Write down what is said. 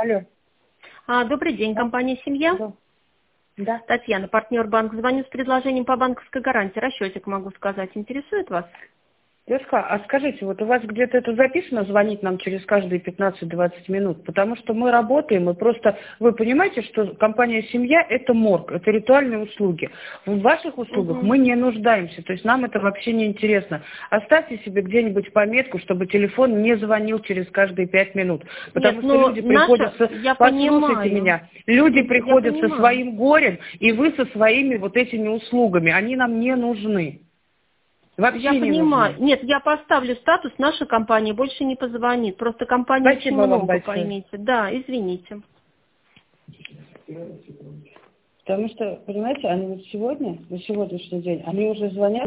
Алло. Добрый день, Да. компания «Семья». Да. Татьяна, партнер банк. Звоню с предложением по банковской гарантии. Расчетик, могу сказать. Интересует вас? Лёшка, а скажите, вот у вас где-то это записано, звонить нам через каждые 15-20 минут? Потому что мы работаем, и просто вы понимаете, что компания «Семья» – это морг, это ритуальные услуги. В ваших услугах мы не нуждаемся, то есть нам это вообще не интересно. Оставьте себе где-нибудь пометку, чтобы телефон не звонил через каждые 5 минут. Потому Нет, что люди приходят, я послушайте понимаю. меня, люди Я приходят со понимаю. своим горем, и вы со своими вот этими услугами. Они нам не нужны. Я Вообще не понимаю. нужны. Нет, я поставлю статус, наша компания больше не позвонит. Просто компаний очень Спасибо вам много, большое. поймите. Да, извините. Потому что, понимаете, они вот сегодня, на сегодняшний день, они уже звонят.